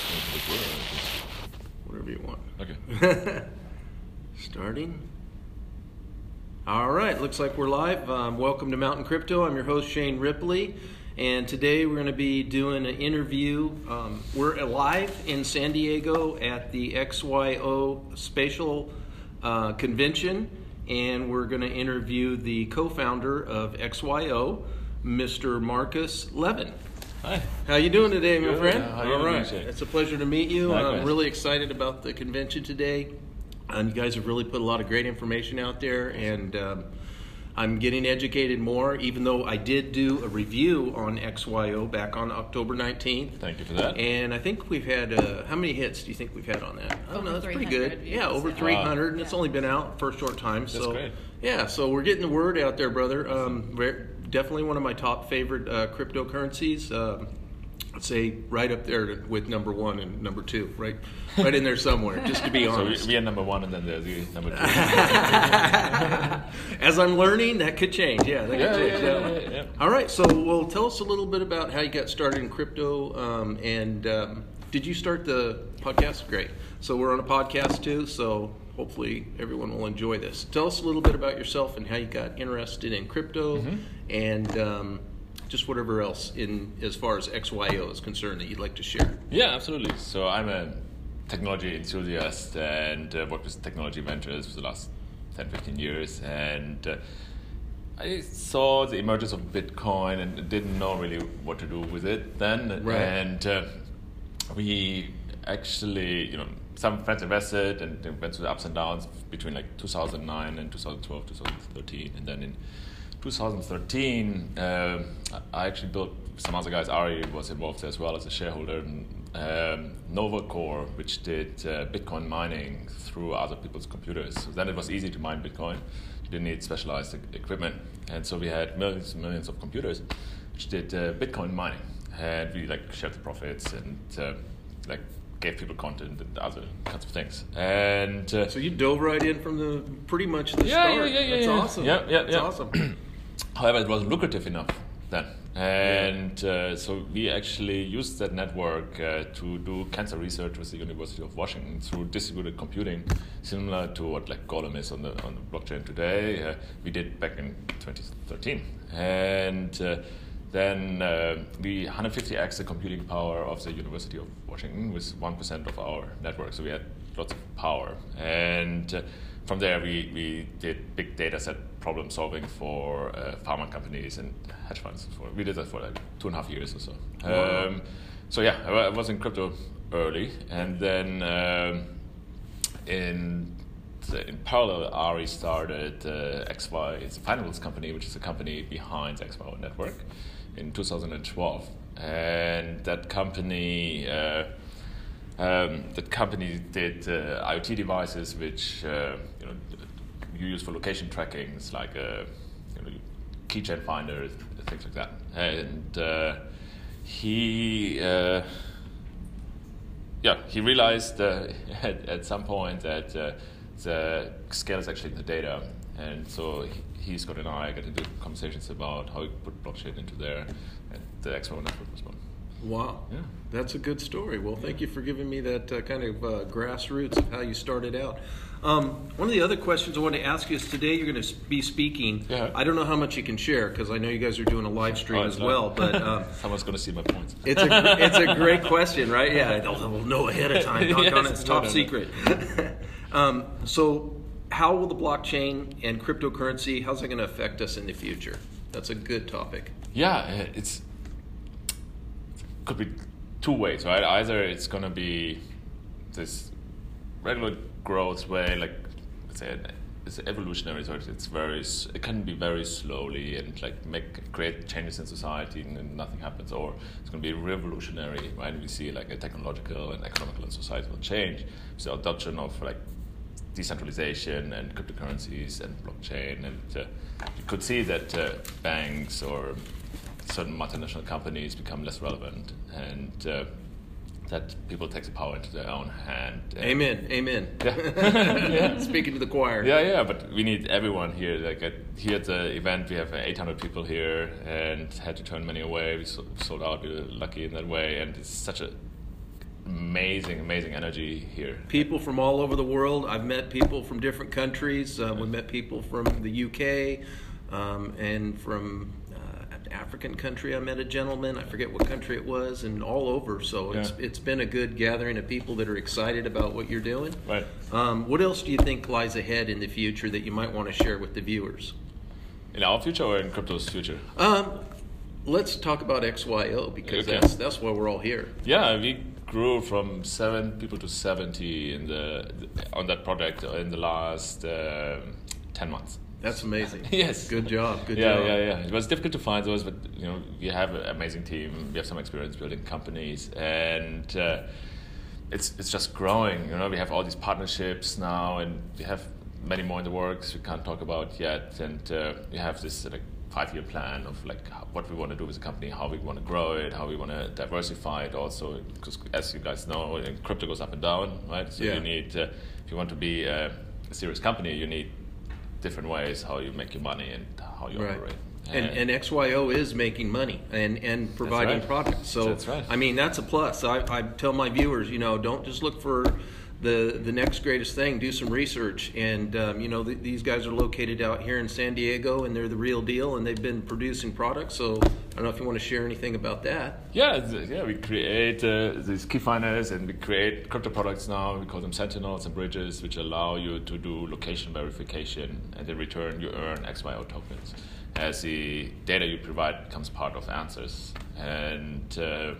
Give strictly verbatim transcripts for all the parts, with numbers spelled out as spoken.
Whatever you want. Okay. Starting. All right, looks like we're live. Um, welcome to Mountain Crypto. I'm your host, Shane Ripley. And today we're going to be doing an interview. Um, we're live in San Diego at the X Y O Spatial uh, Convention. And we're going to interview the co-founder of X Y O, Mister Marcus Levin. Hi. How you doing today, my Good. friend? How you All doing, right. Shane? It's a pleasure to meet you. Likewise. I'm really excited about the convention today. Um, you guys have really put a lot of great information out there, and um, I'm getting educated more, even though I did do a review on X Y O back on October nineteenth. Thank you for that. And I think we've had, uh, how many hits do you think we've had on that? I don't know, that's pretty good. views. Yeah, over Wow. three hundred, and it's Yeah. only been out for a short time. That's so, great. Yeah, so we're getting the word out there, brother. Um, very, definitely one of my top favorite uh, cryptocurrencies. Um, I'd say right up there with number one and number two, right, right in there somewhere. Just to be So honest. we, we are number one, and then there's you number two. As I'm learning, that could change. Yeah, that Yeah, could yeah, change. yeah, yeah, yeah. All right. So, well, tell us a little bit about how you got started in crypto, um, and um, did you start the podcast? Great. So we're on a podcast too. So hopefully everyone will enjoy this. Tell us a little bit about yourself and how you got interested in crypto, Mm-hmm. and um, just whatever else in as far as X Y O is concerned that you'd like to share. Yeah, absolutely. So I'm a technology enthusiast and uh, worked with technology ventures for the last ten, fifteen years. And uh, I saw the emergence of Bitcoin and didn't know really what to do with it then. Right. And uh, we actually, you know, some friends invested and went through the ups and downs between like two thousand nine and two thousand twelve, two thousand thirteen. And then in two thousand thirteen, uh, I actually built, some other guys, Ari was involved as well as a shareholder, and, um, NovaCore, which did uh, Bitcoin mining through other people's computers. So then it was easy to mine Bitcoin. You didn't need specialized e- equipment. And so we had millions and millions of computers which did uh, Bitcoin mining. And we like shared the profits and uh, like gave people content and other kinds of things. And uh, So you dove right in from the pretty much the Yeah, start. yeah, yeah, That's yeah. awesome. Yeah, yeah, That's yeah. awesome. However, it wasn't lucrative enough then. And uh, so we actually used that network uh, to do cancer research with the University of Washington through distributed computing, similar to what like Golem is on the on the blockchain today. Uh, we did back in twenty thirteen. And uh, then uh, we one hundred fifty x the computing power of the University of Washington with one percent of our network. So we had lots of power. And uh, from there, we, we did big data set problem solving for uh, pharma companies and hedge funds. For, we did that for like two and a half years or so. Wow. Um, so yeah, I, I was in crypto early, and then um, in the, in parallel, Ari started uh, X Y. It's a financials company, which is a company behind the X Y O network, in two thousand twelve, and that company. Uh, Um, that company did uh, IoT devices, which uh, you know you use for location tracking. It's like a you know, keychain finder, things like that. And uh, he, uh, yeah, he realized uh, at, at some point that uh, the scale is actually in the data, and so he, he Scott and I got into conversations about how we put blockchain into there, and the X Y O network was one. Wow. Yeah. That's a good story. Well, thank you for giving me that uh, kind of uh, grassroots of how you started out. Um, one of the other questions I wanted to ask you is today you're going to be speaking. Yeah. I don't know how much you can share because I know you guys are doing a live stream Oh, as it's not- well, but um, Someone's going to see my points. it's a it's a great question, right? Yeah, they'll, they'll know ahead of time. Doggone it, Yes, it's no, top no, no. secret. um, so, how will the blockchain and cryptocurrency? How's that going to affect us in the future? That's a good topic. Yeah, it's could be two ways, right? Either it's going to be this regular growth way, like let's say it's evolutionary, so it's very s- it can be very slowly and like make great changes in society and then nothing happens, or it's going to be revolutionary, right? We see like a technological and economical and societal change, so adoption of like decentralization and cryptocurrencies and blockchain, and uh, you could see that uh, banks or certain multinational companies become less relevant, and uh, that people take the power into their own hand. And Amen. Amen. Yeah. Speaking to the choir. Yeah, yeah, but we need everyone here. Like at, here at the event, we have eight hundred people here, and had to turn many away. We sold, sold out. We were lucky in that way, and it's such a amazing, amazing energy here. People from all over the world. I've met people from different countries. Uh, we met people from the U K um, and from uh, an African country. I met a gentleman. I forget what country it was, and all over. So it's Yeah. it's been a good gathering of people that are excited about what you're doing. Right. Um, what else do you think lies ahead in the future that you might want to share with the viewers? In our future or in crypto's future? Um, let's talk about X Y O because Okay. that's that's why we're all here. Yeah, we grew from seven people to seventy in the on that project in the last uh, ten months. That's amazing. Yes. Good job. Good yeah, job. yeah, yeah. It was difficult to find those, but you know, we have an amazing team. We have some experience building companies, and uh, it's it's just growing. You know, we have all these partnerships now, and we have many more in the works we can't talk about yet. And uh, we have this like five-year plan of like how, what we want to do as a company, how we want to grow it, how we want to diversify it. Also, because as you guys know, crypto goes up and down, right? So Yeah. you need, uh, if you want to be a, a serious company, you need different ways how you make your money and how you Right. operate. And, and X Y O is making money and, and providing right. products. So, That's right. I mean, that's a plus. I, I tell my viewers, you know, don't just look for the the next greatest thing. Do some research. And, um, you know, th- these guys are located out here in San Diego, and they're the real deal, and they've been producing products. So I don't know if you want to share anything about that. Yeah, it's- yeah, we create uh, these key finders and we create crypto products now. We call them Sentinels and Bridges, which allow you to do location verification, and in return you earn X Y O tokens. As the data you provide becomes part of answers. And uh,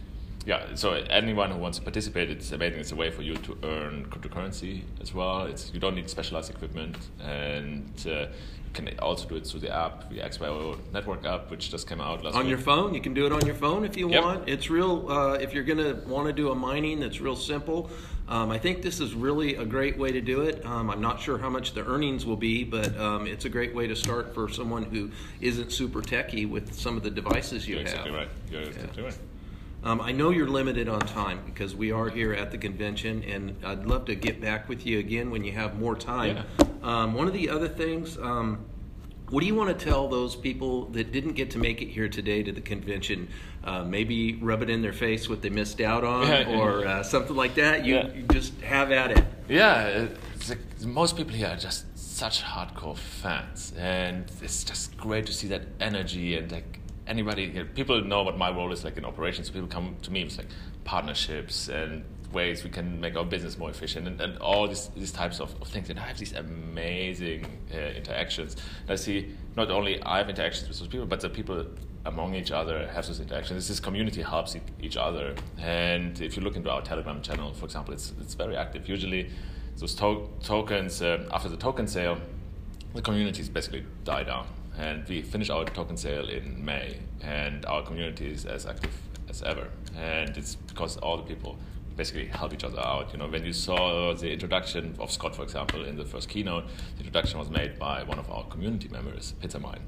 yeah, so anyone who wants to participate, it's amazing. It's a way for you to earn cryptocurrency as well. It's you don't need specialized equipment, and uh, you can also do it through the app, the X Y O Network app, which just came out last On week. your phone, you can do it on your phone if you Yep. want. It's real. Uh, if you're going to want to do a mining, that's real simple. Um, I think this is really a great way to do it. Um, I'm not sure how much the earnings will be, but um, it's a great way to start for someone who isn't super techy with some of the devices you You're have. exactly right. You're exactly right. Um, I know you're limited on time because we are here at the convention, and I'd love to get back with you again when you have more time. Yeah. Um, one of the other things, um, what do you want to tell those people that didn't get to make it here today to the convention? Uh, maybe rub it in their face what they missed out on, Yeah. or uh, something like that. You, Yeah. you just have at it. Yeah, it's like, most people here are just such hardcore fans, and it's just great to see that energy and like anybody. You know, people know what my role is like in operations. So people come to me with like partnerships and ways we can make our business more efficient, and, and all these these types of, of things. And I have these amazing uh, interactions. And I see not only I have interactions with those people, but the people among each other have those interactions. This community helps e- each other. And if you look into our Telegram channel, for example, it's it's very active. Usually, those to- tokens uh, after the token sale, the communities basically die down. And we finish our token sale in May, and our community is as active as ever. And it's because all the people basically help each other out. You know, when you saw the introduction of Scott, for example, in the first keynote, the introduction was made by one of our community members, Pizza Mine.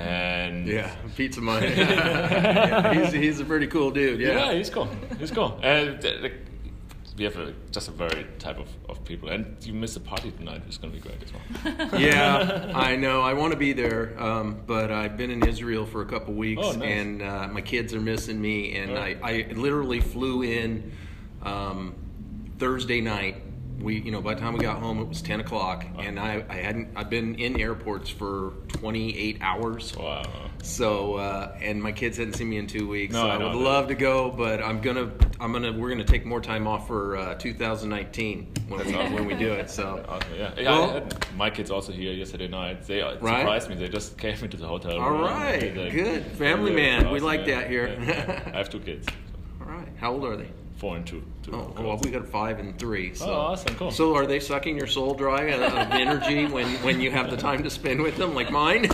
And Yeah, pizza money. Yeah, he's, he's a pretty cool dude. Yeah. yeah, he's cool. He's cool. And uh, like, we have a, just a very type of, of people. And you missed the party tonight. It's going to be great as well. Yeah, I know. I want to be there, um, but I've been in Israel for a couple weeks, Oh, nice. and uh, my kids are missing me. And Oh. I, I literally flew in um, Thursday night. We, you know, by the time we got home, it was ten o'clock, and I, I hadn't. I've been in airports for twenty-eight hours. Wow. So, uh, and my kids hadn't seen me in two weeks. No, so I I know would that. love to go, but I'm gonna, I'm gonna, we're gonna take more time off for uh, two thousand nineteen when we awesome. when we do it. So. Awesome, yeah. yeah Well- I had my kids also here yesterday night. They uh, Right. surprised me. They just came into the hotel All room. right, They, like, good. Family they- man. they're We like yeah. that here. Yeah. I have two kids, All right. How old are they? four and two. two Oh, well, we got five and three. So. Oh, awesome, cool. So, are they sucking your soul dry of of energy when, when you have the time to spend with them, like mine?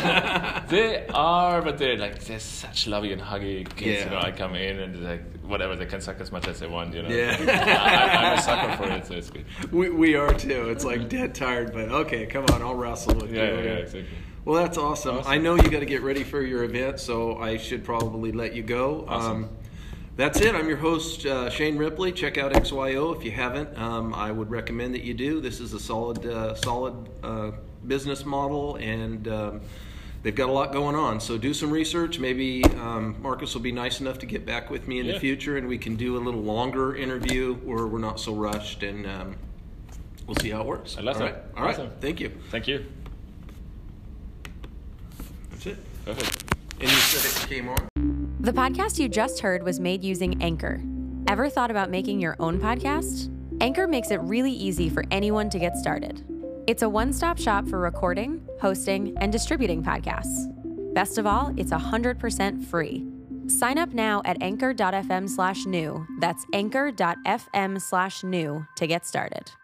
They are, but they're like they're such lovey and huggy kids. Yeah. You know, I come in and like whatever they can suck as much as they want. You know, Yeah. I, I'm a sucker for it, so it's good. we we are too. It's like dead tired, but okay, come on, I'll wrestle with Yeah, you. yeah, yeah, exactly. Well, that's awesome. Awesome. I know you got to get ready for your event, so I should probably let you go. Awesome. Um, that's it. I'm your host, uh, Shane Ripley. Check out X Y O if you haven't. Um, I would recommend that you do. This is a solid, uh, solid uh, business model, and um, they've got a lot going on. So do some research. Maybe um, Marcus will be nice enough to get back with me in yeah. the future, and we can do a little longer interview where we're not so rushed, and um, we'll see how it works. I love All that. right. All Awesome. right. Thank you. Thank you. That's it. Perfect. And you said it came on? The podcast you just heard was made using Anchor. Ever thought about making your own podcast? Anchor makes it really easy for anyone to get started. It's a one-stop shop for recording, hosting, and distributing podcasts. Best of all, it's one hundred percent free. Sign up now at anchor.fm slash new. That's anchor.fm slash new to get started.